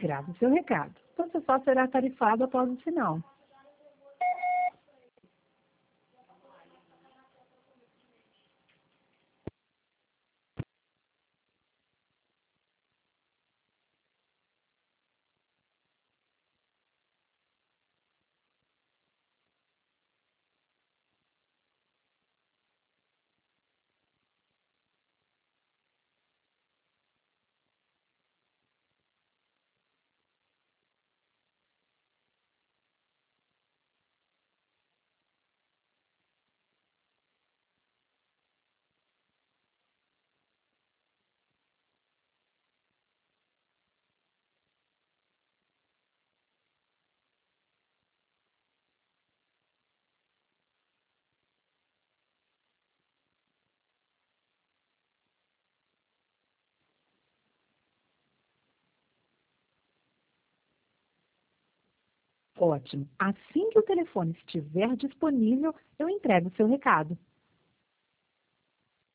Grave seu recado. Você só será tarifado após o sinal. Ótimo. Assim que o telefone estiver disponível, eu entrego o seu recado.